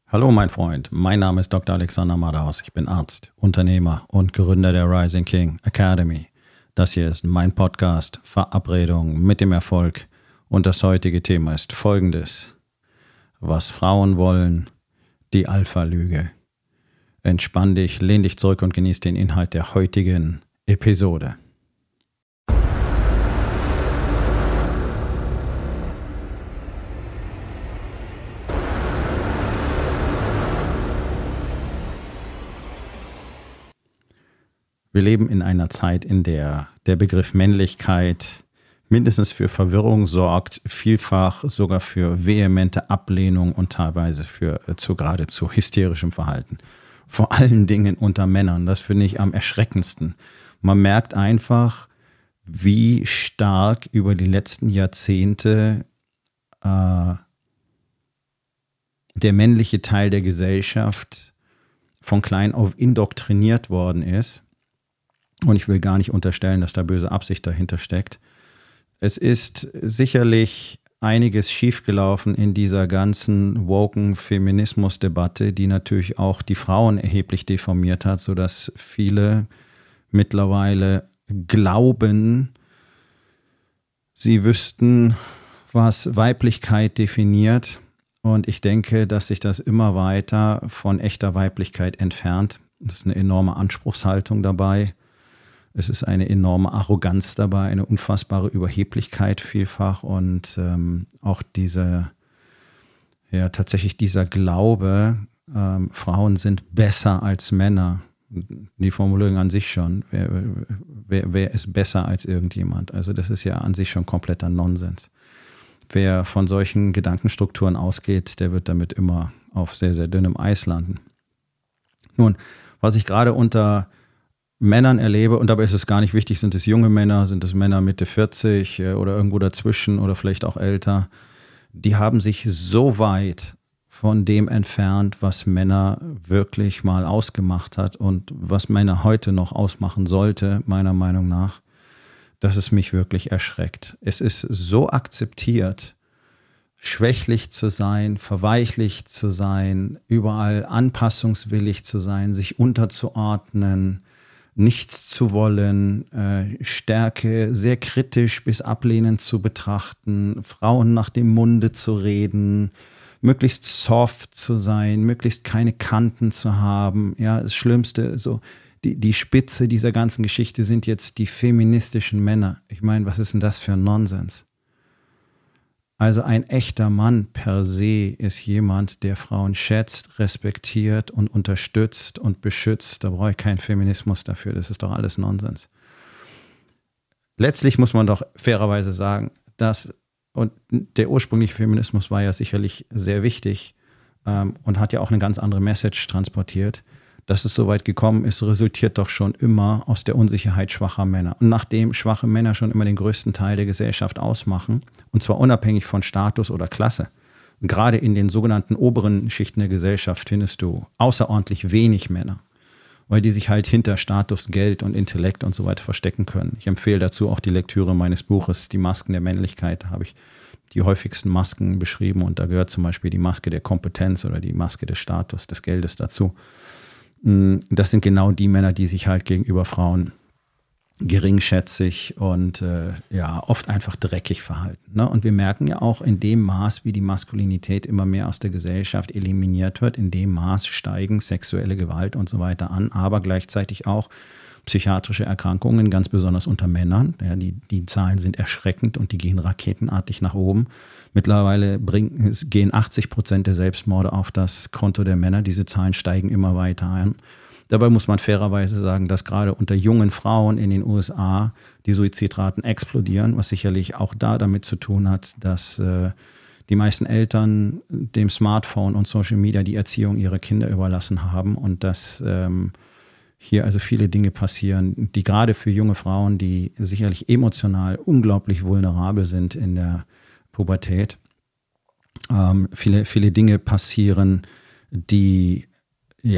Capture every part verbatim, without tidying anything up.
Hallo mein Freund, mein Name ist Doktor Alexander Madaus. Ich bin Arzt, Unternehmer und Gründer der Rising King Academy. Das hier ist mein Podcast Verabredung mit dem Erfolg und das heutige Thema ist folgendes: Was Frauen wollen, die Alpha-Lüge. Entspann dich, lehn dich zurück und genieß den Inhalt der heutigen Episode. Wir leben in einer Zeit, in der der Begriff Männlichkeit mindestens für Verwirrung sorgt, vielfach sogar für vehemente Ablehnung und teilweise für zu geradezu hysterischem Verhalten. Vor allen Dingen unter Männern, das finde ich am erschreckendsten. Man merkt einfach, wie stark über die letzten Jahrzehnte äh, der männliche Teil der Gesellschaft von klein auf indoktriniert worden ist. Und ich will gar nicht unterstellen, dass da böse Absicht dahinter steckt. Es ist sicherlich einiges schiefgelaufen in dieser ganzen woken Feminismus-Debatte, die natürlich auch die Frauen erheblich deformiert hat, sodass viele mittlerweile glauben, sie wüssten, was Weiblichkeit definiert. Und ich denke, dass sich das immer weiter von echter Weiblichkeit entfernt. Es ist eine enorme Anspruchshaltung dabei. Es ist eine enorme Arroganz dabei, eine unfassbare Überheblichkeit vielfach und ähm, auch diese, ja tatsächlich dieser Glaube, ähm, Frauen sind besser als Männer. Die Formulierung an sich schon, wer, wer, wer ist besser als irgendjemand? Also das ist ja an sich schon kompletter Nonsens. Wer von solchen Gedankenstrukturen ausgeht, der wird damit immer auf sehr, sehr dünnem Eis landen. Nun, was ich gerade unter Männern erlebe, und dabei ist es gar nicht wichtig, sind es junge Männer, sind es Männer Mitte vierzig oder irgendwo dazwischen oder vielleicht auch älter, die haben sich so weit von dem entfernt, was Männer wirklich mal ausgemacht hat und was Männer heute noch ausmachen sollte, meiner Meinung nach, dass es mich wirklich erschreckt. Es ist so akzeptiert, schwächlich zu sein, verweichlicht zu sein, überall anpassungswillig zu sein, sich unterzuordnen, nichts zu wollen, äh, Stärke sehr kritisch bis ablehnend zu betrachten, Frauen nach dem Munde zu reden, möglichst soft zu sein, möglichst keine Kanten zu haben. Ja, das Schlimmste, so die, die Spitze dieser ganzen Geschichte sind jetzt die feministischen Männer. Ich meine, was ist denn das für ein Nonsens? Also ein echter Mann per se ist jemand, der Frauen schätzt, respektiert und unterstützt und beschützt. Da brauche ich keinen Feminismus dafür. Das ist doch alles Nonsens. Letztlich muss man doch fairerweise sagen, dass, und der ursprüngliche Feminismus war ja sicherlich sehr wichtig ähm, und hat ja auch eine ganz andere Message transportiert. Dass es so weit gekommen ist, resultiert doch schon immer aus der Unsicherheit schwacher Männer. Und nachdem schwache Männer schon immer den größten Teil der Gesellschaft ausmachen, und zwar unabhängig von Status oder Klasse, und gerade in den sogenannten oberen Schichten der Gesellschaft findest du außerordentlich wenig Männer, weil die sich halt hinter Status, Geld und Intellekt und so weiter verstecken können. Ich empfehle dazu auch die Lektüre meines Buches Die Masken der Männlichkeit. Da habe ich die häufigsten Masken beschrieben und da gehört zum Beispiel die Maske der Kompetenz oder die Maske des Status, des Geldes dazu. Das sind genau die Männer, die sich halt gegenüber Frauen geringschätzig und äh, ja oft einfach dreckig verhalten. Ne? Und wir merken ja auch in dem Maß, wie die Maskulinität immer mehr aus der Gesellschaft eliminiert wird, in dem Maß steigen sexuelle Gewalt und so weiter an, aber gleichzeitig auch psychiatrische Erkrankungen, ganz besonders unter Männern. Ja, die, die Zahlen sind erschreckend und die gehen raketenartig nach oben. Mittlerweile bringen, gehen achtzig Prozent der Selbstmorde auf das Konto der Männer. Diese Zahlen steigen immer weiter an. Dabei muss man fairerweise sagen, dass gerade unter jungen Frauen in den U S A die Suizidraten explodieren, was sicherlich auch da damit zu tun hat, dass äh, die meisten Eltern dem Smartphone und Social Media die Erziehung ihrer Kinder überlassen haben und dass ähm, hier also viele Dinge passieren, die gerade für junge Frauen, die sicherlich emotional unglaublich vulnerabel sind in der Pubertät, ähm, viele, viele Dinge passieren, die ja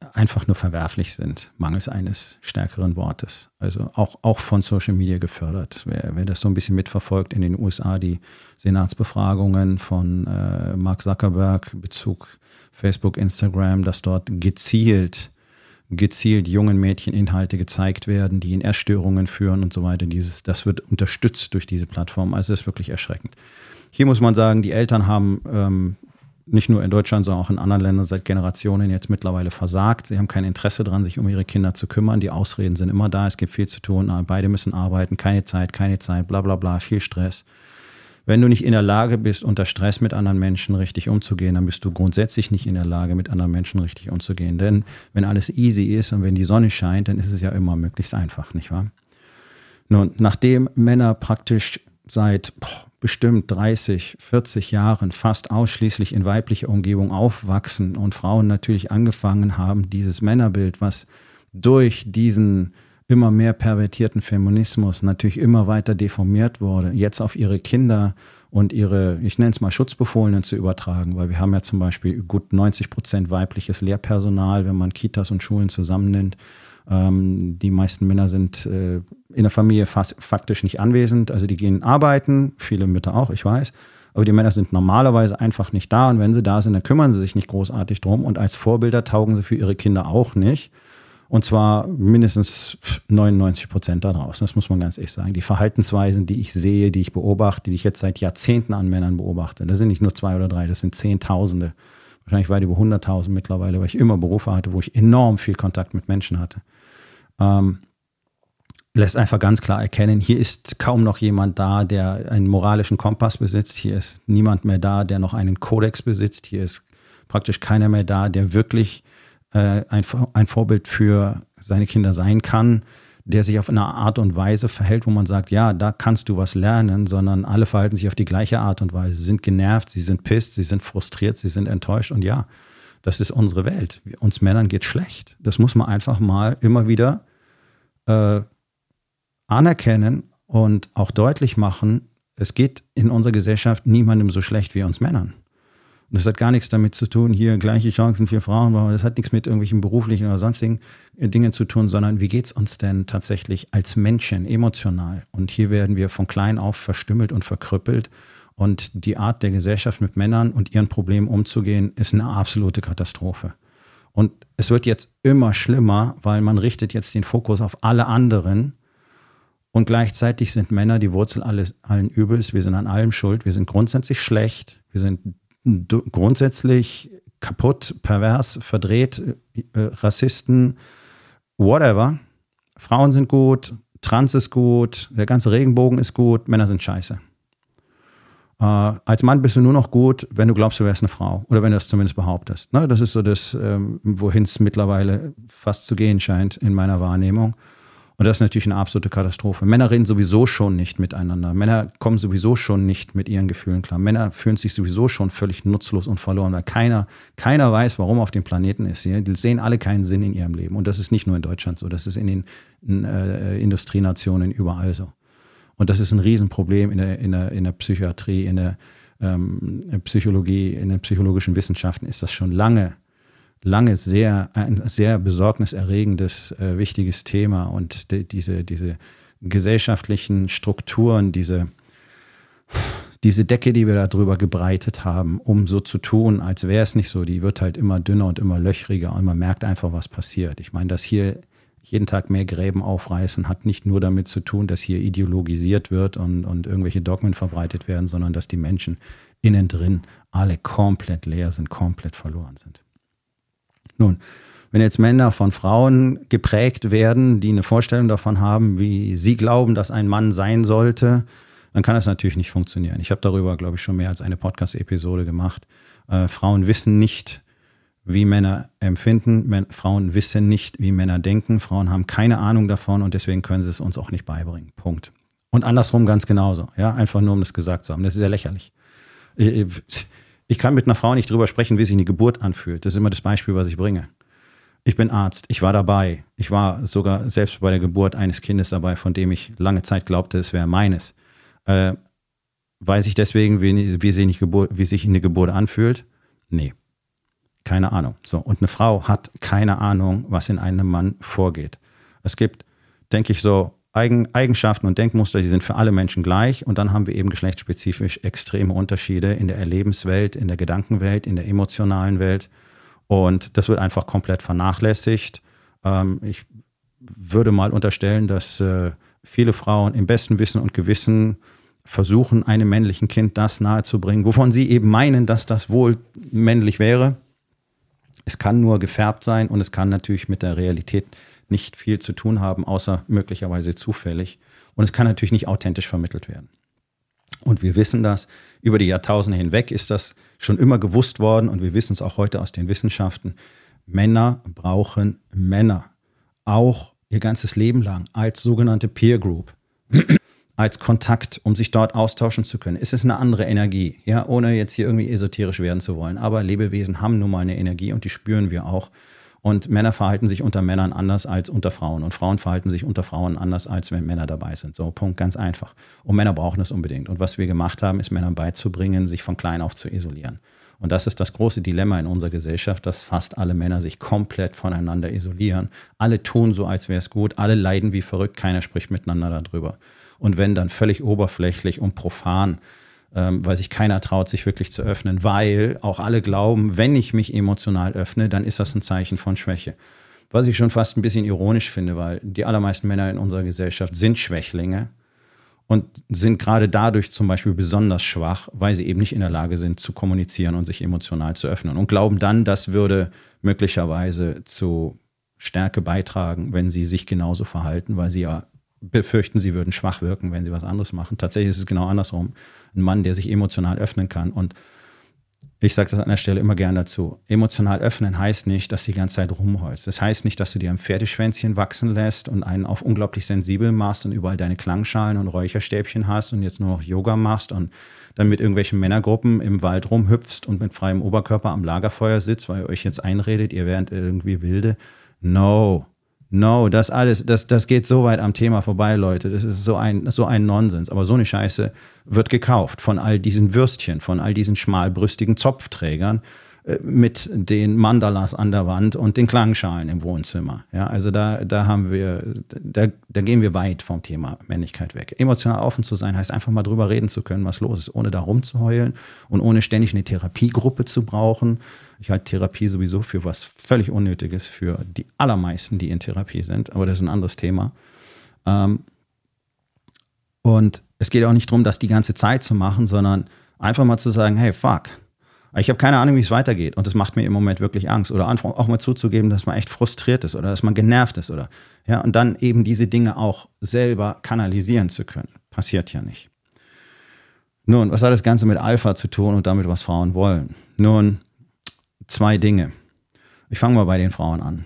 einfach nur verwerflich sind, mangels eines stärkeren Wortes. Also auch, auch von Social Media gefördert. Wer, wer das so ein bisschen mitverfolgt in den U S A, die Senatsbefragungen von äh, Mark Zuckerberg, Bezug Facebook, Instagram, dass dort gezielt, gezielt jungen Mädchen Inhalte gezeigt werden, die in Essstörungen führen und so weiter. Dieses, das wird unterstützt durch diese Plattform. Also das ist wirklich erschreckend. Hier muss man sagen, die Eltern haben ähm, nicht nur in Deutschland, sondern auch in anderen Ländern seit Generationen jetzt mittlerweile versagt. Sie haben kein Interesse daran, sich um ihre Kinder zu kümmern. Die Ausreden sind immer da, es gibt viel zu tun, beide müssen arbeiten, keine Zeit, keine Zeit, bla bla bla, viel Stress. Wenn du nicht in der Lage bist, unter Stress mit anderen Menschen richtig umzugehen, dann bist du grundsätzlich nicht in der Lage, mit anderen Menschen richtig umzugehen. Denn wenn alles easy ist und wenn die Sonne scheint, dann ist es ja immer möglichst einfach, nicht wahr? Nun, nachdem Männer praktisch seit boah, bestimmt dreißig, vierzig Jahren fast ausschließlich in weiblicher Umgebung aufwachsen und Frauen natürlich angefangen haben, dieses Männerbild, was durch diesen immer mehr pervertierten Feminismus natürlich immer weiter deformiert wurde, jetzt auf ihre Kinder und ihre, ich nenne es mal Schutzbefohlenen zu übertragen, weil wir haben ja zum Beispiel gut neunzig Prozent weibliches Lehrpersonal, wenn man Kitas und Schulen zusammennimmt. Ähm, die meisten Männer sind äh, in der Familie fast faktisch nicht anwesend, also die gehen arbeiten, viele Mütter auch, ich weiß, aber die Männer sind normalerweise einfach nicht da und wenn sie da sind, dann kümmern sie sich nicht großartig drum und als Vorbilder taugen sie für ihre Kinder auch nicht und zwar mindestens neunundneunzig Prozent da draußen, das muss man ganz ehrlich sagen. Die Verhaltensweisen, die ich sehe, die ich beobachte, die ich jetzt seit Jahrzehnten an Männern beobachte, das sind nicht nur zwei oder drei, das sind Zehntausende, wahrscheinlich weit über hunderttausend mittlerweile, weil ich immer Berufe hatte, wo ich enorm viel Kontakt mit Menschen hatte. Ähm, lässt einfach ganz klar erkennen, hier ist kaum noch jemand da, der einen moralischen Kompass besitzt. Hier ist niemand mehr da, der noch einen Kodex besitzt. Hier ist praktisch keiner mehr da, der wirklich äh, ein, ein Vorbild für seine Kinder sein kann, der sich auf eine Art und Weise verhält, wo man sagt, ja, da kannst du was lernen, sondern alle verhalten sich auf die gleiche Art und Weise. Sie sind genervt, sie sind pisst, sie sind frustriert, sie sind enttäuscht und ja, das ist unsere Welt. Uns Männern geht schlecht. Das muss man einfach mal immer wieder äh, anerkennen und auch deutlich machen, es geht in unserer Gesellschaft niemandem so schlecht wie uns Männern. Und das hat gar nichts damit zu tun, hier gleiche Chancen für Frauen, das hat nichts mit irgendwelchen beruflichen oder sonstigen Dingen zu tun, sondern wie geht es uns denn tatsächlich als Menschen emotional? Und hier werden wir von klein auf verstümmelt und verkrüppelt. Und die Art der Gesellschaft mit Männern und ihren Problemen umzugehen, ist eine absolute Katastrophe. Und es wird jetzt immer schlimmer, weil man richtet jetzt den Fokus auf alle anderen. Und gleichzeitig sind Männer die Wurzel alles, allen Übels. Wir sind an allem schuld. Wir sind grundsätzlich schlecht. Wir sind grundsätzlich kaputt, pervers, verdreht, äh, Rassisten, whatever. Frauen sind gut, Trans ist gut, der ganze Regenbogen ist gut, Männer sind scheiße. Äh, als Mann bist du nur noch gut, wenn du glaubst, du wärst eine Frau. Oder wenn du das zumindest behauptest. Ne? Das ist so das, ähm, wohin es mittlerweile fast zu gehen scheint in meiner Wahrnehmung. Und das ist natürlich eine absolute Katastrophe. Männer reden sowieso schon nicht miteinander. Männer kommen sowieso schon nicht mit ihren Gefühlen klar. Männer fühlen sich sowieso schon völlig nutzlos und verloren, weil keiner, keiner weiß, warum auf dem Planeten ist. Die sehen alle keinen Sinn in ihrem Leben. Und das ist nicht nur in Deutschland so, das ist in den in, äh, Industrienationen überall so. Und das ist ein Riesenproblem in der, in der, in der Psychiatrie, in der ähm, Psychologie, in den psychologischen Wissenschaften ist das schon lange lange sehr, ein sehr besorgniserregendes, äh, wichtiges Thema und die, diese, diese gesellschaftlichen Strukturen, diese, diese Decke, die wir da drüber gebreitet haben, um so zu tun, als wäre es nicht so, die wird halt immer dünner und immer löchriger und man merkt einfach, was passiert. Ich meine, dass hier jeden Tag mehr Gräben aufreißen, hat nicht nur damit zu tun, dass hier ideologisiert wird und, und irgendwelche Dogmen verbreitet werden, sondern dass die Menschen innen drin alle komplett leer sind, komplett verloren sind. Nun, wenn jetzt Männer von Frauen geprägt werden, die eine Vorstellung davon haben, wie sie glauben, dass ein Mann sein sollte, dann kann das natürlich nicht funktionieren. Ich habe darüber, glaube ich, schon mehr als eine Podcast-Episode gemacht. Äh, Frauen wissen nicht, wie Männer empfinden. Män- Frauen wissen nicht, wie Männer denken. Frauen haben keine Ahnung davon und deswegen können sie es uns auch nicht beibringen. Punkt. Und andersrum ganz genauso. Ja, einfach nur, um das gesagt zu haben. Das ist ja lächerlich. Ich, Ich kann mit einer Frau nicht drüber sprechen, wie sich eine Geburt anfühlt. Das ist immer das Beispiel, was ich bringe. Ich bin Arzt, ich war dabei. Ich war sogar selbst bei der Geburt eines Kindes dabei, von dem ich lange Zeit glaubte, es wäre meines. Äh, weiß ich deswegen, wie, wie, sich eine Geburt, wie sich eine Geburt anfühlt? Nee. keine Ahnung. So, und eine Frau hat keine Ahnung, was in einem Mann vorgeht. Es gibt, denke ich, so Eigen, Eigenschaften und Denkmuster, die sind für alle Menschen gleich. Und dann haben wir eben geschlechtsspezifisch extreme Unterschiede in der Erlebenswelt, in der Gedankenwelt, in der emotionalen Welt. Und das wird einfach komplett vernachlässigt. Ähm, ich würde mal unterstellen, dass äh, viele Frauen im besten Wissen und Gewissen versuchen, einem männlichen Kind das nahezubringen, wovon sie eben meinen, dass das wohl männlich wäre. Es kann nur gefärbt sein und es kann natürlich mit der Realität nicht viel zu tun haben, außer möglicherweise zufällig. Und es kann natürlich nicht authentisch vermittelt werden. Und wir wissen das, über die Jahrtausende hinweg ist das schon immer gewusst worden und wir wissen es auch heute aus den Wissenschaften. Männer brauchen Männer, auch ihr ganzes Leben lang, als sogenannte Peer Group, als Kontakt, um sich dort austauschen zu können. Es ist eine andere Energie, ja, ohne jetzt hier irgendwie esoterisch werden zu wollen. Aber Lebewesen haben nun mal eine Energie und die spüren wir auch. Und Männer verhalten sich unter Männern anders als unter Frauen. Und Frauen verhalten sich unter Frauen anders, als wenn Männer dabei sind. So, Punkt, ganz einfach. Und Männer brauchen das unbedingt. Und was wir gemacht haben, ist Männern beizubringen, sich von klein auf zu isolieren. Und das ist das große Dilemma in unserer Gesellschaft, dass fast alle Männer sich komplett voneinander isolieren. Alle tun so, als wäre es gut. Alle leiden wie verrückt. Keiner spricht miteinander darüber. Und wenn dann völlig oberflächlich und profan, ähm, weil sich keiner traut, sich wirklich zu öffnen, weil auch alle glauben, wenn ich mich emotional öffne, dann ist das ein Zeichen von Schwäche. Was ich schon fast ein bisschen ironisch finde, weil die allermeisten Männer in unserer Gesellschaft sind Schwächlinge und sind gerade dadurch zum Beispiel besonders schwach, weil sie eben nicht in der Lage sind zu kommunizieren und sich emotional zu öffnen und glauben dann, das würde möglicherweise zu Stärke beitragen, wenn sie sich genauso verhalten, weil sie ja befürchten, sie würden schwach wirken, wenn sie was anderes machen. Tatsächlich ist es genau andersrum. Ein Mann, der sich emotional öffnen kann. Und ich sage das an der Stelle immer gern dazu. Emotional öffnen heißt nicht, dass du die ganze Zeit rumheulst. Das heißt nicht, dass du dir ein Pferdeschwänzchen wachsen lässt und einen auf unglaublich sensibel machst und überall deine Klangschalen und Räucherstäbchen hast und jetzt nur noch Yoga machst und dann mit irgendwelchen Männergruppen im Wald rumhüpfst und mit freiem Oberkörper am Lagerfeuer sitzt, weil ihr euch jetzt einredet, ihr wärt irgendwie wilde. No. No, das alles, das, das geht so weit am Thema vorbei, Leute. Das ist so ein, so ein Nonsens. Aber so eine Scheiße wird gekauft von all diesen Würstchen, von all diesen schmalbrüstigen Zopfträgern äh, mit den Mandalas an der Wand und den Klangschalen im Wohnzimmer. Ja, also da, da haben wir, da, da gehen wir weit vom Thema Männlichkeit weg. Emotional offen zu sein heißt einfach mal drüber reden zu können, was los ist, ohne da rumzuheulen und ohne ständig eine Therapiegruppe zu brauchen. Ich halte Therapie sowieso für was völlig Unnötiges für die allermeisten, die in Therapie sind. Aber das ist ein anderes Thema. Ähm, und es geht auch nicht darum, das die ganze Zeit zu machen, sondern einfach mal zu sagen, hey, fuck, ich habe keine Ahnung, wie es weitergeht. Und das macht mir im Moment wirklich Angst. Oder einfach auch mal zuzugeben, dass man echt frustriert ist oder dass man genervt ist. Oder, ja, und dann eben diese Dinge auch selber kanalisieren zu können. Passiert ja nicht. Nun, was hat das Ganze mit Alpha zu tun und damit, was Frauen wollen? Nun, zwei Dinge. Ich fange mal bei den Frauen an.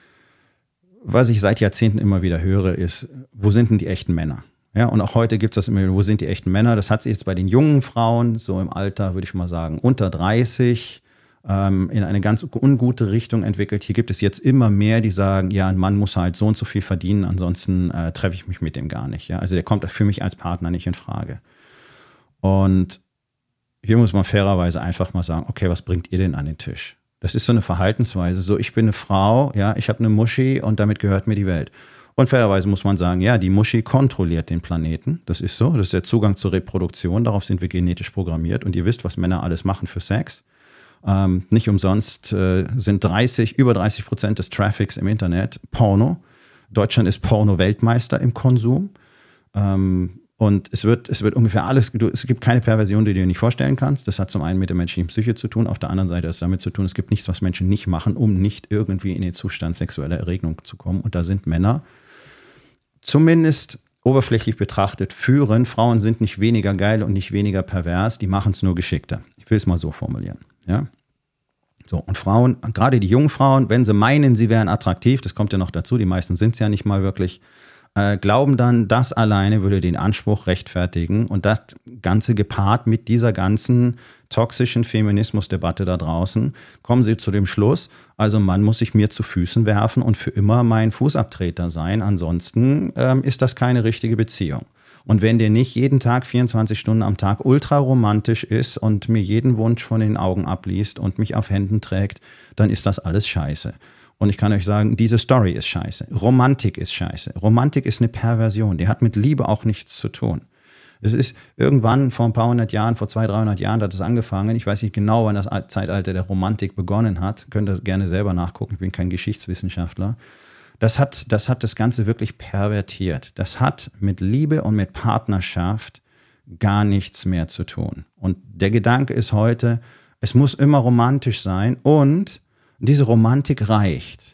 Was ich seit Jahrzehnten immer wieder höre, ist, wo sind denn die echten Männer? Ja, und auch heute gibt es das immer wieder, wo sind die echten Männer? Das hat sich jetzt bei den jungen Frauen, so im Alter, würde ich mal sagen, unter dreißig, ähm, in eine ganz ungute Richtung entwickelt. Hier gibt es jetzt immer mehr, die sagen, ja, ein Mann muss halt so und so viel verdienen, ansonsten äh, treffe ich mich mit dem gar nicht. Ja? Also der kommt für mich als Partner nicht in Frage. Und hier muss man fairerweise einfach mal sagen, okay, was bringt ihr denn an den Tisch? Das ist so eine Verhaltensweise, so ich bin eine Frau, ja, ich habe eine Muschi und damit gehört mir die Welt. Und fairerweise muss man sagen, ja, die Muschi kontrolliert den Planeten, das ist so, das ist der Zugang zur Reproduktion, darauf sind wir genetisch programmiert und ihr wisst, was Männer alles machen für Sex. Ähm, nicht umsonst äh, sind dreißig, über dreißig Prozent des Traffics im Internet Porno. Deutschland ist Porno-Weltmeister im Konsum. Ähm, Und es wird, es wird ungefähr alles, es gibt keine Perversion, die du dir nicht vorstellen kannst. Das hat zum einen mit der menschlichen Psyche zu tun, auf der anderen Seite hat es damit zu tun, es gibt nichts, was Menschen nicht machen, um nicht irgendwie in den Zustand sexueller Erregung zu kommen. Und da sind Männer, zumindest oberflächlich betrachtet, führen. Frauen sind nicht weniger geil und nicht weniger pervers, die machen es nur geschickter. Ich will es mal so formulieren. Ja? So, und Frauen, gerade die jungen Frauen, wenn sie meinen, sie wären attraktiv, das kommt ja noch dazu, die meisten sind es ja nicht mal wirklich, Äh, glauben dann, das alleine würde den Anspruch rechtfertigen und das Ganze gepaart mit dieser ganzen toxischen Feminismusdebatte da draußen, kommen sie zu dem Schluss, also man muss sich mir zu Füßen werfen und für immer mein Fußabtreter sein, ansonsten ähm, ist das keine richtige Beziehung. Und wenn der nicht jeden Tag vierundzwanzig Stunden am Tag ultra romantisch ist und mir jeden Wunsch von den Augen abliest und mich auf Händen trägt, dann ist das alles scheiße. Und ich kann euch sagen, diese Story ist scheiße. Romantik ist scheiße. Romantik ist eine Perversion. Die hat mit Liebe auch nichts zu tun. Es ist irgendwann vor ein paar hundert Jahren, vor zweihundert, dreihundert Jahren hat es angefangen. Ich weiß nicht genau, wann das Zeitalter der Romantik begonnen hat. Könnt ihr gerne selber nachgucken. Ich bin kein Geschichtswissenschaftler. Das hat, das hat das Ganze wirklich pervertiert. Das hat mit Liebe und mit Partnerschaft gar nichts mehr zu tun. Und der Gedanke ist heute, es muss immer romantisch sein und diese Romantik reicht.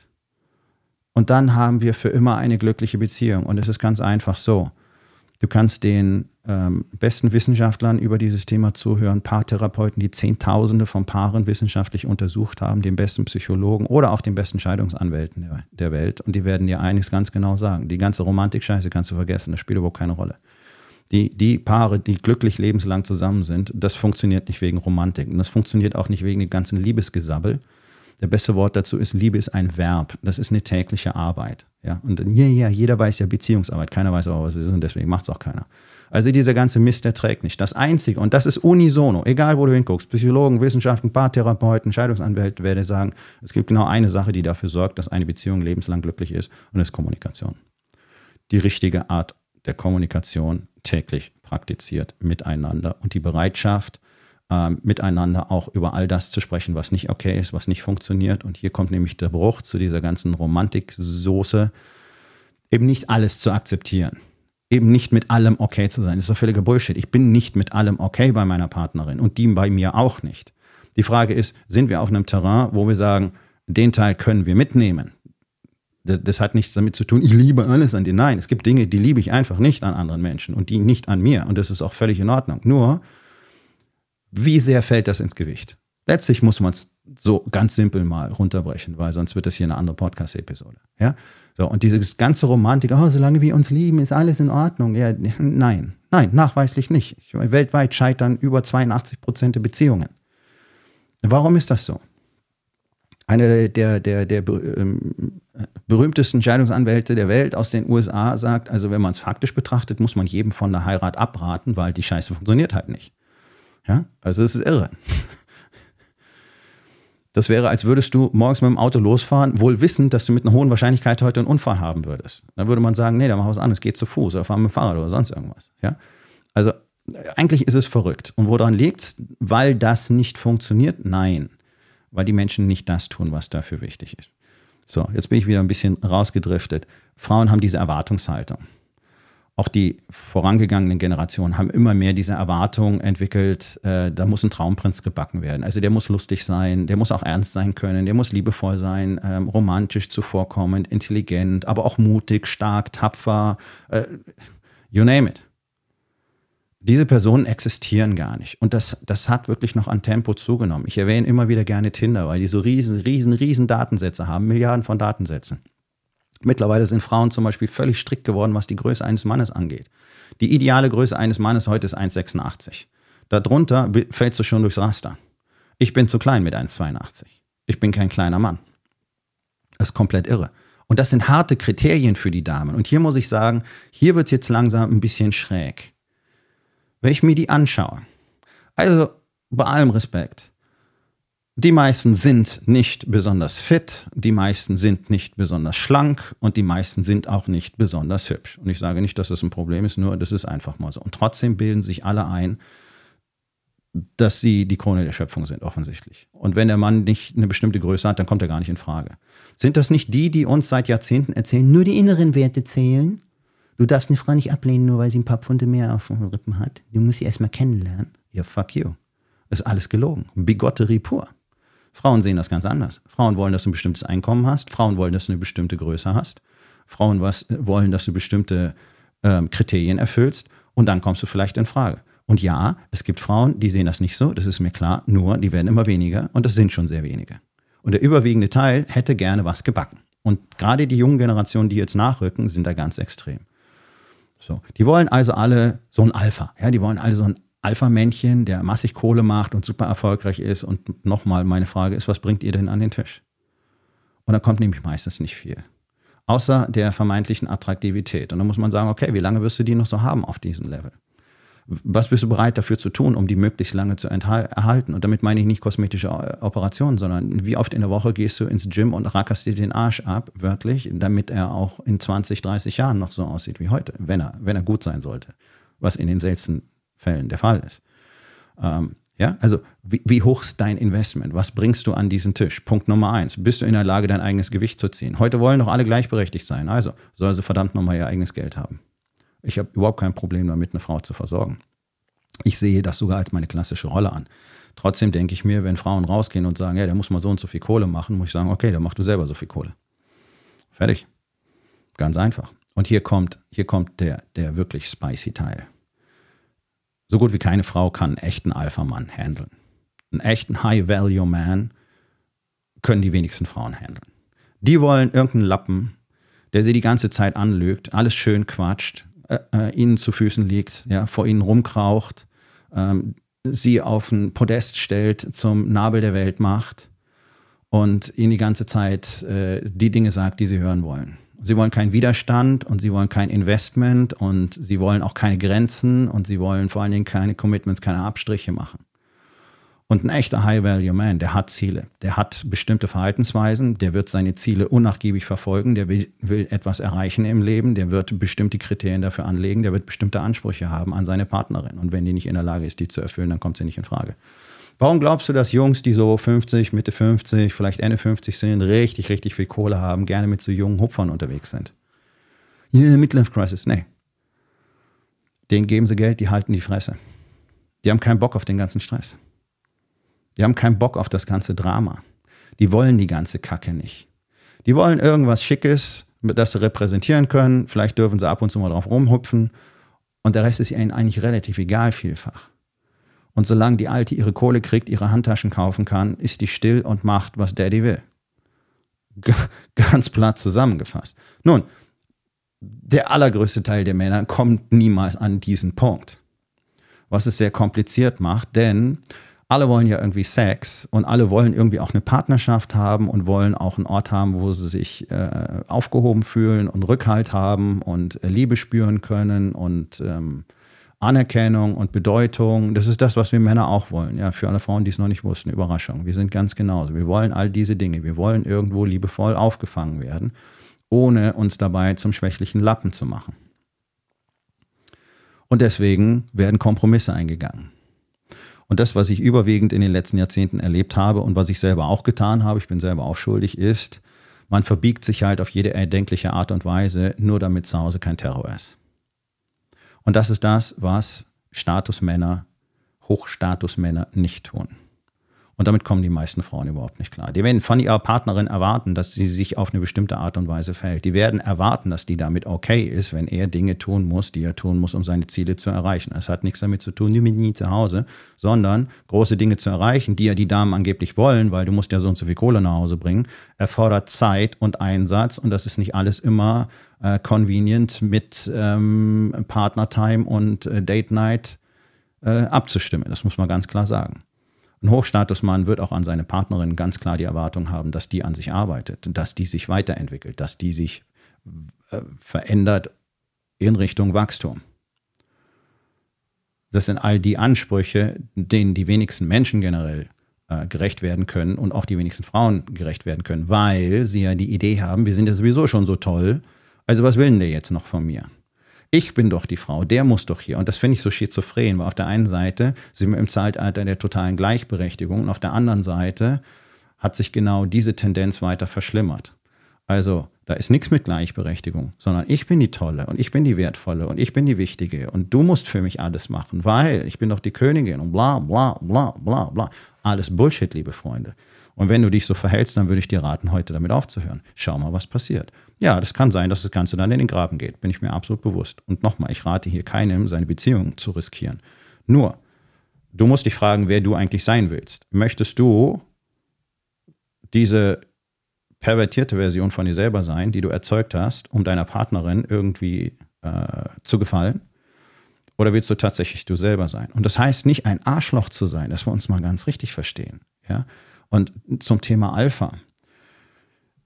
Und dann haben wir für immer eine glückliche Beziehung. Und es ist ganz einfach so. Du kannst den ähm, besten Wissenschaftlern über dieses Thema zuhören, Paartherapeuten, die Zehntausende von Paaren wissenschaftlich untersucht haben, den besten Psychologen oder auch den besten Scheidungsanwälten der, der Welt. Und die werden dir eines ganz genau sagen. Die ganze Romantik-Scheiße kannst du vergessen, das spielt überhaupt keine Rolle. Die, die Paare, die glücklich lebenslang zusammen sind, das funktioniert nicht wegen Romantik. Und das funktioniert auch nicht wegen dem ganzen Liebesgesabbel. Der beste Wort dazu ist, Liebe ist ein Verb. Das ist eine tägliche Arbeit. Ja? Und ja, ja, jeder weiß ja Beziehungsarbeit. Keiner weiß aber, was es ist und deswegen macht es auch keiner. Also dieser ganze Mist, der trägt nicht. Das Einzige, und das ist unisono, egal wo du hinguckst, Psychologen, Wissenschaften, Paartherapeuten, Scheidungsanwälte, werde sagen, es gibt genau eine Sache, die dafür sorgt, dass eine Beziehung lebenslang glücklich ist, und das ist Kommunikation. Die richtige Art der Kommunikation täglich praktiziert miteinander und die Bereitschaft, Ähm, miteinander auch über all das zu sprechen, was nicht okay ist, was nicht funktioniert. Und hier kommt nämlich der Bruch zu dieser ganzen Romantiksoße, eben nicht alles zu akzeptieren, eben nicht mit allem okay zu sein. Das ist doch völliger Bullshit. Ich bin nicht mit allem okay bei meiner Partnerin und die bei mir auch nicht. Die Frage ist, sind wir auf einem Terrain, wo wir sagen, den Teil können wir mitnehmen? Das, das hat nichts damit zu tun, ich liebe alles an dir. Nein, es gibt Dinge, die liebe ich einfach nicht an anderen Menschen und die nicht an mir. Und das ist auch völlig in Ordnung. Nur, wie sehr fällt das ins Gewicht? Letztlich muss man es so ganz simpel mal runterbrechen, weil sonst wird das hier eine andere Podcast-Episode. Ja? So, und dieses ganze Romantik, oh, solange wir uns lieben, ist alles in Ordnung. Ja, nein, nein, nachweislich nicht. Weltweit scheitern über zweiundachtzig Prozent der Beziehungen. Warum ist das so? Einer der, der, der berühmtesten Scheidungsanwälte der Welt aus den U S A sagt, also wenn man es faktisch betrachtet, muss man jedem von der Heirat abraten, weil die Scheiße funktioniert halt nicht. Ja, also es ist irre. Das wäre, als würdest du morgens mit dem Auto losfahren, wohl wissend, dass du mit einer hohen Wahrscheinlichkeit heute einen Unfall haben würdest. Dann würde man sagen, nee, dann mach was anderes, geh zu Fuß oder fahr mit dem Fahrrad oder sonst irgendwas. Ja? Also eigentlich ist es verrückt. Und woran liegt es? Weil das nicht funktioniert? Nein, weil die Menschen nicht das tun, was dafür wichtig ist. So, jetzt bin ich wieder ein bisschen rausgedriftet. Frauen haben diese Erwartungshaltung. Auch die vorangegangenen Generationen haben immer mehr diese Erwartung entwickelt, äh, da muss ein Traumprinz gebacken werden. Also der muss lustig sein, der muss auch ernst sein können, der muss liebevoll sein, ähm, romantisch zuvorkommend, intelligent, aber auch mutig, stark, tapfer, äh, you name it. Diese Personen existieren gar nicht. Und das, das hat wirklich noch an Tempo zugenommen. Ich erwähne immer wieder gerne Tinder, weil die so riesen, riesen, riesen Datensätze haben, Milliarden von Datensätzen. Mittlerweile sind Frauen zum Beispiel völlig strikt geworden, was die Größe eines Mannes angeht. Die ideale Größe eines Mannes heute ist eins Komma sechsundachtzig. Darunter fällst du schon durchs Raster. Ich bin zu klein mit eins Komma zweiundachtzig. Ich bin kein kleiner Mann. Das ist komplett irre. Und das sind harte Kriterien für die Damen. Und hier muss ich sagen, hier wird es jetzt langsam ein bisschen schräg. Wenn ich mir die anschaue, also bei allem Respekt, die meisten sind nicht besonders fit, die meisten sind nicht besonders schlank und die meisten sind auch nicht besonders hübsch. Und ich sage nicht, dass das ein Problem ist, nur das ist einfach mal so. Und trotzdem bilden sich alle ein, dass sie die Krone der Schöpfung sind, offensichtlich. Und wenn der Mann nicht eine bestimmte Größe hat, dann kommt er gar nicht in Frage. Sind das nicht die, die uns seit Jahrzehnten erzählen, nur die inneren Werte zählen? Du darfst eine Frau nicht ablehnen, nur weil sie ein paar Pfunde mehr auf den Rippen hat. Du musst sie erstmal kennenlernen. Ja, fuck you. Das ist alles gelogen. Bigotterie pur. Frauen sehen das ganz anders. Frauen wollen, dass du ein bestimmtes Einkommen hast. Frauen wollen, dass du eine bestimmte Größe hast. Frauen was, wollen, dass du bestimmte ähm, Kriterien erfüllst. Und dann kommst du vielleicht in Frage. Und ja, es gibt Frauen, die sehen das nicht so. Das ist mir klar. Nur, die werden immer weniger. Und das sind schon sehr wenige. Und der überwiegende Teil hätte gerne was gebacken. Und gerade die jungen Generationen, die jetzt nachrücken, sind da ganz extrem. So, die wollen also alle so ein Alpha. Ja, die wollen alle so ein Alpha-Männchen, der massig Kohle macht und super erfolgreich ist. Und nochmal meine Frage ist, was bringt ihr denn an den Tisch? Und da kommt nämlich meistens nicht viel. außer der vermeintlichen Attraktivität. Und dann muss man sagen, okay, wie lange wirst du die noch so haben auf diesem Level? Was bist du bereit dafür zu tun, um die möglichst lange zu erhalten? Und damit meine ich nicht kosmetische Operationen, sondern wie oft in der Woche gehst du ins Gym und rackerst dir den Arsch ab, wörtlich, damit er auch in zwanzig, dreißig Jahren noch so aussieht wie heute, wenn er, wenn er gut sein sollte, was in den seltensten Fällen der Fall ist. Ähm, ja, also wie, wie hoch ist dein Investment? Was bringst du an diesen Tisch? Punkt Nummer eins. Bist du in der Lage, dein eigenes Gewicht zu ziehen? Heute wollen doch alle gleichberechtigt sein. Also soll sie verdammt nochmal ihr eigenes Geld haben. Ich habe überhaupt kein Problem damit, eine Frau zu versorgen. Ich sehe das sogar als meine klassische Rolle an. Trotzdem denke ich mir, wenn Frauen rausgehen und sagen, ja, der muss mal so und so viel Kohle machen, muss ich sagen, okay, dann mach du selber so viel Kohle. Fertig. Ganz einfach. Und hier kommt, hier kommt der, der wirklich spicy Teil. So gut wie keine Frau kann einen echten Alpha-Mann handeln. Einen echten High-Value-Man können die wenigsten Frauen handeln. Die wollen irgendeinen Lappen, der sie die ganze Zeit anlügt, alles schön quatscht, Äh, ihnen zu Füßen liegt, ja, vor ihnen rumkraucht, ähm, sie auf ein Podest stellt, zum Nabel der Welt macht und ihnen die ganze Zeit äh, die Dinge sagt, die sie hören wollen. Sie wollen keinen Widerstand und sie wollen kein Investment und sie wollen auch keine Grenzen und sie wollen vor allen Dingen keine Commitments, keine Abstriche machen. Und ein echter High-Value-Man, der hat Ziele, der hat bestimmte Verhaltensweisen, der wird seine Ziele unnachgiebig verfolgen, der will, will etwas erreichen im Leben, der wird bestimmte Kriterien dafür anlegen, der wird bestimmte Ansprüche haben an seine Partnerin. Und wenn die nicht in der Lage ist, die zu erfüllen, dann kommt sie nicht in Frage. Warum glaubst du, dass Jungs, die so fünfzig, Mitte fünfzig, vielleicht Ende fünfzig sind, richtig, richtig viel Kohle haben, gerne mit so jungen Hupfern unterwegs sind? Yeah, Midlife Crisis, nee. Denen geben sie Geld, die halten die Fresse. Die haben keinen Bock auf den ganzen Stress. Die haben keinen Bock auf das ganze Drama. Die wollen die ganze Kacke nicht. Die wollen irgendwas Schickes, das sie repräsentieren können. Vielleicht dürfen sie ab und zu mal drauf rumhupfen. Und der Rest ist ihnen eigentlich relativ egal vielfach. Und solange die Alte ihre Kohle kriegt, ihre Handtaschen kaufen kann, ist die still und macht, was Daddy will. G- ganz platt zusammengefasst. Nun, der allergrößte Teil der Männer kommt niemals an diesen Punkt. Was es sehr kompliziert macht, denn alle wollen ja irgendwie Sex und alle wollen irgendwie auch eine Partnerschaft haben und wollen auch einen Ort haben, wo sie sich äh, aufgehoben fühlen und Rückhalt haben und äh, Liebe spüren können und ähm, Anerkennung und Bedeutung. Das ist das, was wir Männer auch wollen. Ja, für alle Frauen, die es noch nicht wussten, Überraschung. Wir sind ganz genauso. Wir wollen all diese Dinge. Wir wollen irgendwo liebevoll aufgefangen werden, ohne uns dabei zum schwächlichen Lappen zu machen. Und deswegen werden Kompromisse eingegangen. Und das, was ich überwiegend in den letzten Jahrzehnten erlebt habe und was ich selber auch getan habe, ich bin selber auch schuldig, ist, man verbiegt sich halt auf jede erdenkliche Art und Weise, nur damit zu Hause kein Terror ist. Und das ist das, was Statusmänner, Hochstatusmänner nicht tun. Und damit kommen die meisten Frauen überhaupt nicht klar. Die werden von ihrer Partnerin erwarten, dass sie sich auf eine bestimmte Art und Weise verhält. Die werden erwarten, dass die damit okay ist, wenn er Dinge tun muss, die er tun muss, um seine Ziele zu erreichen. Es hat nichts damit zu tun, du bist nie zu Hause, sondern große Dinge zu erreichen, die ja die Damen angeblich wollen, weil du musst ja so und so viel Kohle nach Hause bringen, erfordert Zeit und Einsatz und das ist nicht alles immer äh, convenient mit ähm, Partnertime und äh, Date Night äh, abzustimmen. Das muss man ganz klar sagen. Ein Hochstatusmann wird auch an seine Partnerin ganz klar die Erwartung haben, dass die an sich arbeitet, dass die sich weiterentwickelt, dass die sich äh, verändert in Richtung Wachstum. Das sind all die Ansprüche, denen die wenigsten Menschen generell äh, gerecht werden können und auch die wenigsten Frauen gerecht werden können, weil sie ja die Idee haben, wir sind ja sowieso schon so toll, also was will denn der jetzt noch von mir? Ich bin doch die Frau, der muss doch hier. Und das finde ich so schizophren, weil auf der einen Seite sind wir im Zeitalter der totalen Gleichberechtigung und auf der anderen Seite hat sich genau diese Tendenz weiter verschlimmert. Also da ist nichts mit Gleichberechtigung, sondern ich bin die Tolle und ich bin die Wertvolle und ich bin die Wichtige und du musst für mich alles machen, weil ich bin doch die Königin und bla bla bla bla bla. Alles Bullshit, liebe Freunde. Und wenn du dich so verhältst, dann würde ich dir raten, heute damit aufzuhören. Schau mal, was passiert. Ja, das kann sein, dass das Ganze dann in den Graben geht. Bin ich mir absolut bewusst. Und nochmal, ich rate hier keinem, seine Beziehung zu riskieren. Nur, du musst dich fragen, wer du eigentlich sein willst. Möchtest du diese pervertierte Version von dir selber sein, die du erzeugt hast, um deiner Partnerin irgendwie äh, zu gefallen? Oder willst du tatsächlich du selber sein? Und das heißt nicht, ein Arschloch zu sein, dass wir uns mal ganz richtig verstehen. Ja? Und zum Thema Alpha.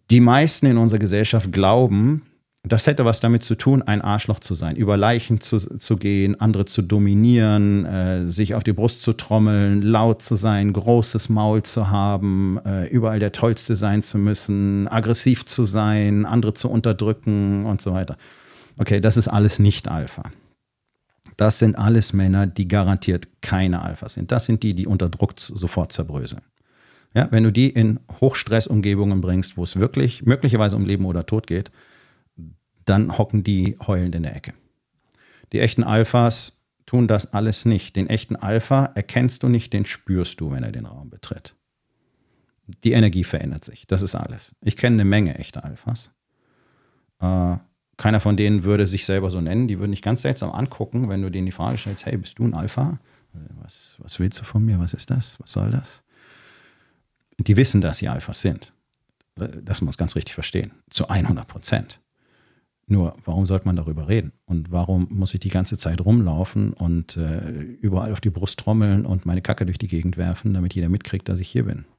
Die meisten in unserer Gesellschaft glauben, das hätte was damit zu tun, ein Arschloch zu sein, über Leichen zu, zu gehen, andere zu dominieren, äh, sich auf die Brust zu trommeln, laut zu sein, großes Maul zu haben, äh, überall der Tollste sein zu müssen, aggressiv zu sein, andere zu unterdrücken und so weiter. Okay, das ist alles nicht Alpha. Das sind alles Männer, die garantiert keine Alpha sind. Das sind die, die unter Druck sofort zerbröseln. Ja, wenn du die in Hochstressumgebungen bringst, wo es wirklich möglicherweise um Leben oder Tod geht, dann hocken die heulend in der Ecke. Die echten Alphas tun das alles nicht. Den echten Alpha erkennst du nicht, den spürst du, wenn er den Raum betritt. Die Energie verändert sich, das ist alles. Ich kenne eine Menge echter Alphas. Äh, keiner von denen würde sich selber so nennen. Die würden dich ganz seltsam angucken, wenn du denen die Frage stellst, hey, bist du ein Alpha? Was, was willst du von mir? Was ist das? Was soll das? Die wissen, dass sie Alphas sind. Das muss ganz richtig verstehen. Zu hundert Prozent. Nur, warum sollte man darüber reden? Und warum muss ich die ganze Zeit rumlaufen und äh, überall auf die Brust trommeln und meine Kacke durch die Gegend werfen, damit jeder mitkriegt, dass ich hier bin?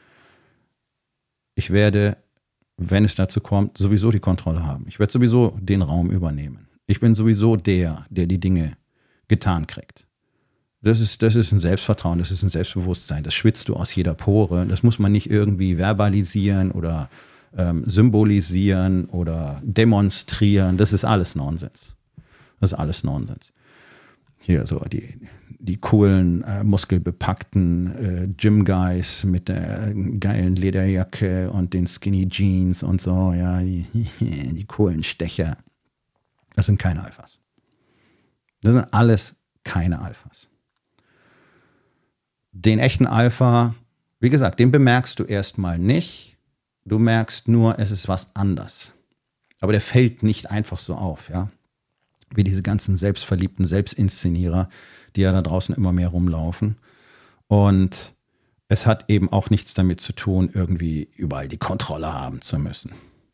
Ich werde, wenn es dazu kommt, sowieso die Kontrolle haben. Ich werde sowieso den Raum übernehmen. Ich bin sowieso der, der die Dinge getan kriegt. Das ist, das ist ein Selbstvertrauen, das ist ein Selbstbewusstsein. Das schwitzt du aus jeder Pore. Das muss man nicht irgendwie verbalisieren oder ähm, symbolisieren oder demonstrieren. Das ist alles Nonsens. Das ist alles Nonsens. Hier so die, die coolen, äh, muskelbepackten äh, Gym-Guys mit der geilen Lederjacke und den Skinny Jeans und so, ja, die, die coolen Stecher. Das sind keine Alphas. Das sind alles keine Alphas. Den echten Alpha, wie gesagt, den bemerkst du erstmal nicht. Du merkst nur, es ist was anders. Aber der fällt nicht einfach so auf, ja. Wie diese ganzen selbstverliebten Selbstinszenierer, die ja da draußen immer mehr rumlaufen. Und es hat eben auch nichts damit zu tun, irgendwie überall die Kontrolle haben zu müssen.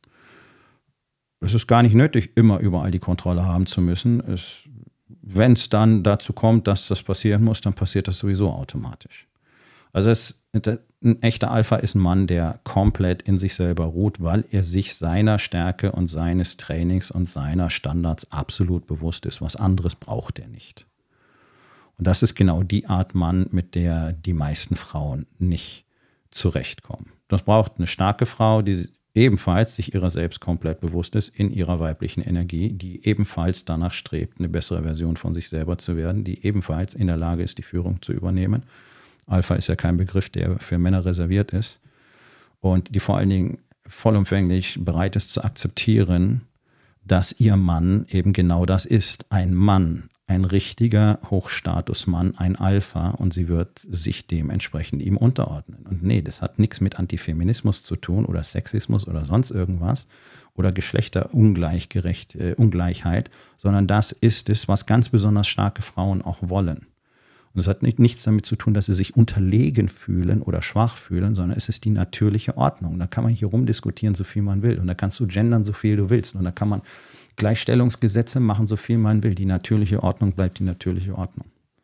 Es ist gar nicht nötig, immer überall die Kontrolle haben zu müssen. Wenn es dann dazu kommt, dass das passieren muss, dann passiert das sowieso automatisch. Also es, ein echter Alpha ist ein Mann, der komplett in sich selber ruht, weil er sich seiner Stärke und seines Trainings und seiner Standards absolut bewusst ist. Was anderes braucht er nicht. Und das ist genau die Art Mann, mit der die meisten Frauen nicht zurechtkommen. Das braucht eine starke Frau, die ebenfalls sich ihrer selbst komplett bewusst ist, in ihrer weiblichen Energie, die ebenfalls danach strebt, eine bessere Version von sich selber zu werden, die ebenfalls in der Lage ist, die Führung zu übernehmen. Alpha ist ja kein Begriff, der für Männer reserviert ist. Und die vor allen Dingen vollumfänglich bereit ist zu akzeptieren, dass ihr Mann eben genau das ist. Ein Mann, ein richtiger Hochstatusmann, ein Alpha. Und sie wird sich dementsprechend ihm unterordnen. Und nee, das hat nichts mit Antifeminismus zu tun oder Sexismus oder sonst irgendwas oder Geschlechterungleichgerecht, äh, Ungleichheit, sondern das ist es, was ganz besonders starke Frauen auch wollen. Und es hat nicht, nichts damit zu tun, dass sie sich unterlegen fühlen oder schwach fühlen, sondern es ist die natürliche Ordnung. Da kann man hier rumdiskutieren, so viel man will. Und da kannst du gendern, so viel du willst. Und da kann man Gleichstellungsgesetze machen, so viel man will. Die natürliche Ordnung bleibt die natürliche Ordnung.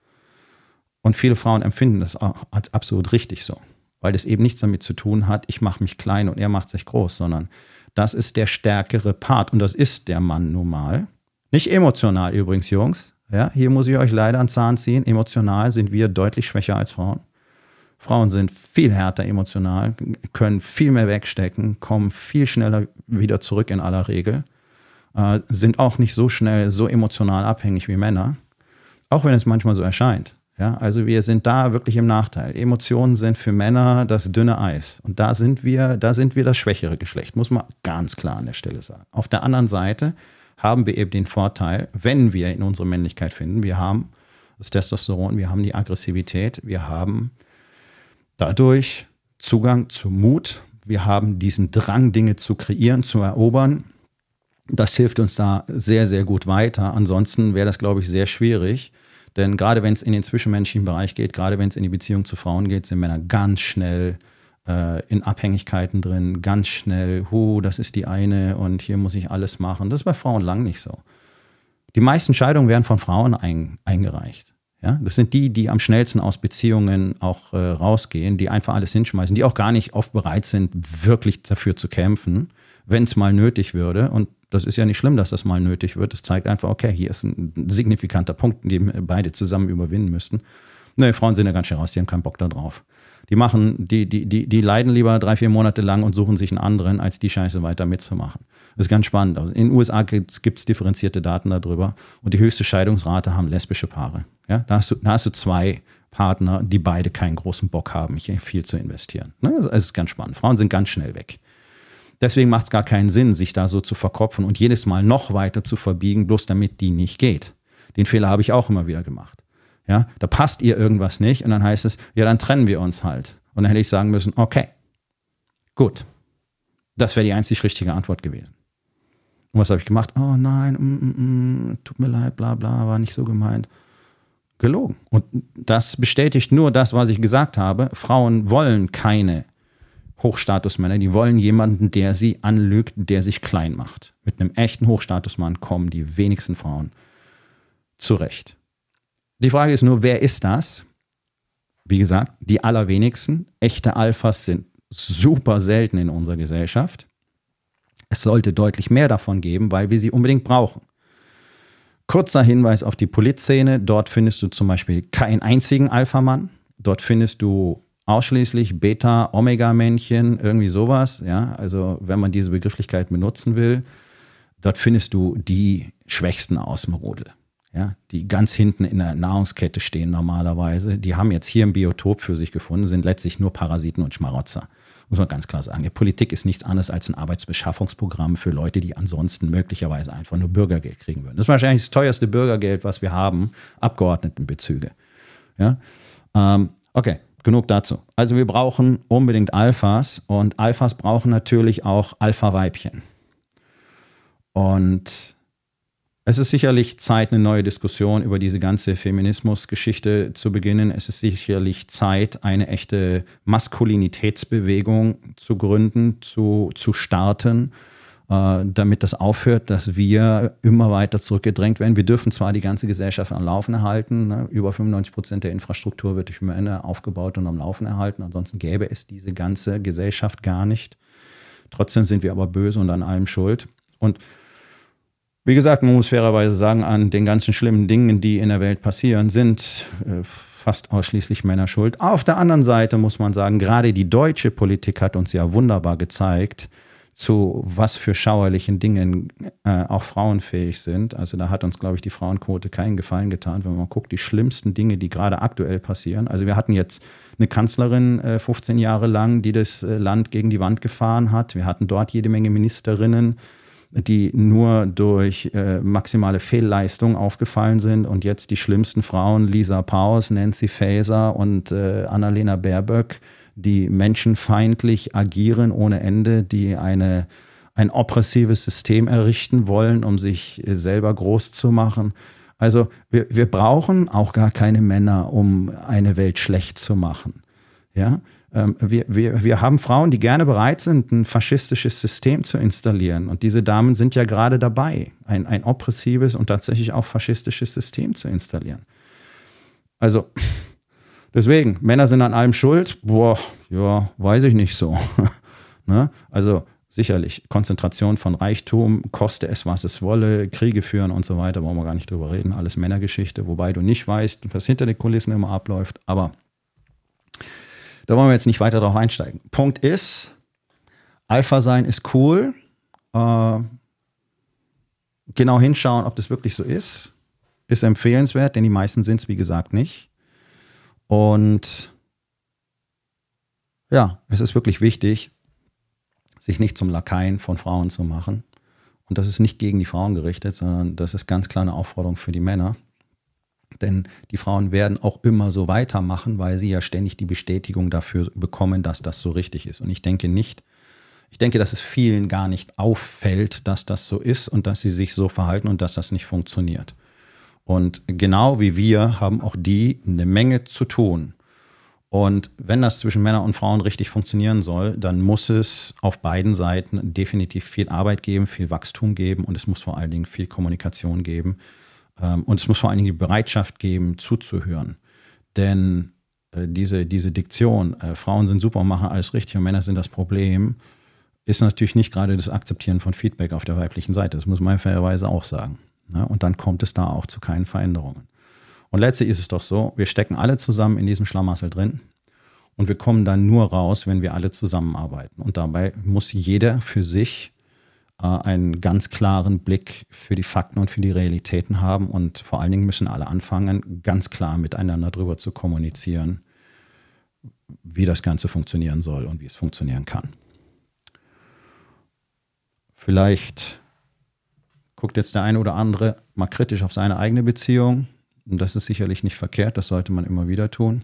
Und viele Frauen empfinden das auch als absolut richtig so. Weil das eben nichts damit zu tun hat, ich mache mich klein und er macht sich groß, sondern das ist der stärkere Part. Und das ist der Mann nun mal. Nicht emotional übrigens, Jungs. Ja, hier muss ich euch leider an den Zahn ziehen. Emotional sind wir deutlich schwächer als Frauen. Frauen sind viel härter emotional, können viel mehr wegstecken, kommen viel schneller wieder zurück in aller Regel, äh, sind auch nicht so schnell, so emotional abhängig wie Männer, auch wenn es manchmal so erscheint. Ja, also wir sind da wirklich im Nachteil. Emotionen sind für Männer das dünne Eis. Und da sind wir, da sind wir das schwächere Geschlecht, muss man ganz klar an der Stelle sagen. Auf der anderen Seite haben wir eben den Vorteil, wenn wir in unsere Männlichkeit finden, wir haben das Testosteron, wir haben die Aggressivität, wir haben dadurch Zugang zu Mut, wir haben diesen Drang, Dinge zu kreieren, zu erobern. Das hilft uns da sehr, sehr gut weiter. Ansonsten wäre das, glaube ich, sehr schwierig, denn gerade wenn es in den zwischenmenschlichen Bereich geht, gerade wenn es in die Beziehung zu Frauen geht, sind Männer ganz schnell in Abhängigkeiten drin, ganz schnell, hu, das ist die eine und hier muss ich alles machen. Das ist bei Frauen lang nicht so. Die meisten Scheidungen werden von Frauen ein, eingereicht. Ja, das sind die, die am schnellsten aus Beziehungen auch äh, rausgehen, die einfach alles hinschmeißen, die auch gar nicht oft bereit sind, wirklich dafür zu kämpfen, wenn es mal nötig würde. Und das ist ja nicht schlimm, dass das mal nötig wird. Das zeigt einfach, okay, hier ist ein signifikanter Punkt, den wir beide zusammen überwinden müssten. Ne, Frauen sind ja ganz schön raus, die haben keinen Bock da drauf. Die machen, die, die, die, die leiden lieber drei, vier Monate lang und suchen sich einen anderen, als die Scheiße weiter mitzumachen. Das ist ganz spannend. Also in den U S A gibt es differenzierte Daten darüber und die höchste Scheidungsrate haben lesbische Paare. Ja, da hast du, da hast du zwei Partner, die beide keinen großen Bock haben, hier viel zu investieren. Ne? Das ist ganz spannend. Frauen sind ganz schnell weg. Deswegen macht es gar keinen Sinn, sich da so zu verkopfen und jedes Mal noch weiter zu verbiegen, bloß damit die nicht geht. Den Fehler habe ich auch immer wieder gemacht. Ja, da passt ihr irgendwas nicht und dann heißt es, ja, dann trennen wir uns halt. Und dann hätte ich sagen müssen, okay, gut. Das wäre die einzig richtige Antwort gewesen. Und was habe ich gemacht? Oh nein, mm, mm, mm, tut mir leid, bla bla, war nicht so gemeint. Gelogen. Und das bestätigt nur das, was ich gesagt habe. Frauen wollen keine Hochstatusmänner, die wollen jemanden, der sie anlügt, der sich klein macht. Mit einem echten Hochstatusmann kommen die wenigsten Frauen zurecht. Die Frage ist nur, wer ist das? Wie gesagt, die allerwenigsten. Echte Alphas sind super selten in unserer Gesellschaft. Es sollte deutlich mehr davon geben, weil wir sie unbedingt brauchen. Kurzer Hinweis auf die Politszene. Dort findest du zum Beispiel keinen einzigen Alpha-Mann. Dort findest du ausschließlich Beta, Omega-Männchen, irgendwie sowas. Ja, also wenn man diese Begrifflichkeit benutzen will, dort findest du die Schwächsten aus dem Rudel. Ja, die ganz hinten in der Nahrungskette stehen normalerweise. Die haben jetzt hier ein Biotop für sich gefunden, sind letztlich nur Parasiten und Schmarotzer. Muss man ganz klar sagen. Die Politik ist nichts anderes als ein Arbeitsbeschaffungsprogramm für Leute, die ansonsten möglicherweise einfach nur Bürgergeld kriegen würden. Das ist wahrscheinlich das teuerste Bürgergeld, was wir haben, Abgeordnetenbezüge. Ja? Ähm, okay, genug dazu. Also wir brauchen unbedingt Alphas und Alphas brauchen natürlich auch Alpha-Weibchen. Und es ist sicherlich Zeit, eine neue Diskussion über diese ganze Feminismus-Geschichte zu beginnen. Es ist sicherlich Zeit, eine echte Maskulinitätsbewegung zu gründen, zu, zu starten, äh, damit das aufhört, dass wir immer weiter zurückgedrängt werden. Wir dürfen zwar die ganze Gesellschaft am Laufen erhalten, ne? Über fünfundneunzig Prozent der Infrastruktur wird durch Männer aufgebaut und am Laufen erhalten. Ansonsten gäbe es diese ganze Gesellschaft gar nicht. Trotzdem sind wir aber böse und an allem schuld. Und wie gesagt, man muss fairerweise sagen, an den ganzen schlimmen Dingen, die in der Welt passieren, sind äh, fast ausschließlich Männer schuld. Auf der anderen Seite muss man sagen, gerade die deutsche Politik hat uns ja wunderbar gezeigt, zu was für schauerlichen Dingen äh, auch Frauen fähig sind. Also da hat uns, glaube ich, die Frauenquote keinen Gefallen getan, wenn man guckt, die schlimmsten Dinge, die gerade aktuell passieren. Also wir hatten jetzt eine Kanzlerin äh, fünfzehn Jahre lang, die das äh, Land gegen die Wand gefahren hat. Wir hatten dort jede Menge Ministerinnen, die nur durch äh, maximale Fehlleistung aufgefallen sind und jetzt die schlimmsten Frauen, Lisa Paus, Nancy Faeser und äh, Annalena Baerbock, die menschenfeindlich agieren ohne Ende, die eine, ein oppressives System errichten wollen, um sich äh, selber groß zu machen. Also wir, wir brauchen auch gar keine Männer, um eine Welt schlecht zu machen. Ja? Wir, wir, wir haben Frauen, die gerne bereit sind, ein faschistisches System zu installieren. Und diese Damen sind ja gerade dabei, ein, ein oppressives und tatsächlich auch faschistisches System zu installieren. Also deswegen, Männer sind an allem schuld. Boah, ja, weiß ich nicht so. Ne? Also sicherlich, Konzentration von Reichtum, koste es, was es wolle, Kriege führen und so weiter, brauchen wir gar nicht drüber reden. Alles Männergeschichte, wobei du nicht weißt, was hinter den Kulissen immer abläuft. Aber da wollen wir jetzt nicht weiter drauf einsteigen. Punkt ist, Alpha sein ist cool. Äh, genau hinschauen, ob das wirklich so ist, ist empfehlenswert, denn die meisten sind es, wie gesagt, nicht. Und ja, es ist wirklich wichtig, sich nicht zum Lakaien von Frauen zu machen. Und das ist nicht gegen die Frauen gerichtet, sondern das ist ganz klar eine Aufforderung für die Männer. Denn die Frauen werden auch immer so weitermachen, weil sie ja ständig die Bestätigung dafür bekommen, dass das so richtig ist. Und ich denke nicht, ich denke, dass es vielen gar nicht auffällt, dass das so ist und dass sie sich so verhalten und dass das nicht funktioniert. Und genau wie wir haben auch die eine Menge zu tun. Und wenn das zwischen Männern und Frauen richtig funktionieren soll, dann muss es auf beiden Seiten definitiv viel Arbeit geben, viel Wachstum geben und es muss vor allen Dingen viel Kommunikation geben. Ähm, und es muss vor allen Dingen die Bereitschaft geben, zuzuhören. Denn äh, diese, diese Diktion, äh, Frauen sind super und machen alles richtig und Männer sind das Problem, ist natürlich nicht gerade das Akzeptieren von Feedback auf der weiblichen Seite. Das muss man fairerweise auch sagen. Ne? Und dann kommt es da auch zu keinen Veränderungen. Und letztlich ist es doch so, wir stecken alle zusammen in diesem Schlamassel drin und wir kommen dann nur raus, wenn wir alle zusammenarbeiten. Und dabei muss jeder für sich äh, einen ganz klaren Blick für die Fakten und für die Realitäten haben. Und vor allen Dingen müssen alle anfangen, ganz klar miteinander darüber zu kommunizieren, wie das Ganze funktionieren soll und wie es funktionieren kann. Vielleicht guckt jetzt der eine oder andere mal kritisch auf seine eigene Beziehung. Und das ist sicherlich nicht verkehrt, das sollte man immer wieder tun.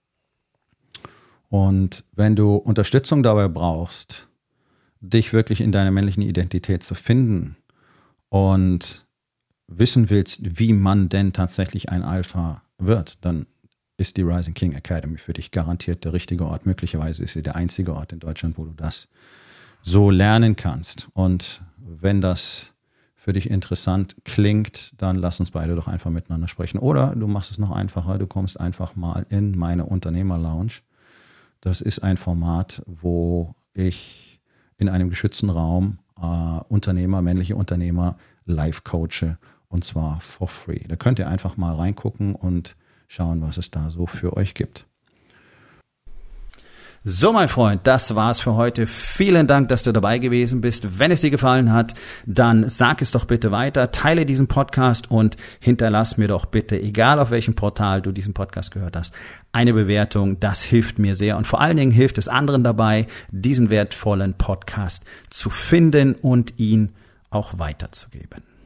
Und wenn du Unterstützung dabei brauchst, dich wirklich in deiner männlichen Identität zu finden und wissen willst, wie man denn tatsächlich ein Alpha wird, dann ist die Rising King Academy für dich garantiert der richtige Ort. Möglicherweise ist sie der einzige Ort in Deutschland, wo du das so lernen kannst. Und wenn das für dich interessant klingt, dann lass uns beide doch einfach miteinander sprechen. Oder du machst es noch einfacher, du kommst einfach mal in meine Unternehmer-Lounge. Das ist ein Format, wo ich in einem geschützten Raum äh, Unternehmer, männliche Unternehmer live coache und zwar for free. Da könnt ihr einfach mal reingucken und schauen, was es da so für euch gibt. So, mein Freund, das war's für heute. Vielen Dank, dass du dabei gewesen bist. Wenn es dir gefallen hat, dann sag es doch bitte weiter, teile diesen Podcast und hinterlass mir doch bitte, egal auf welchem Portal du diesen Podcast gehört hast, eine Bewertung. Das hilft mir sehr und vor allen Dingen hilft es anderen dabei, diesen wertvollen Podcast zu finden und ihn auch weiterzugeben.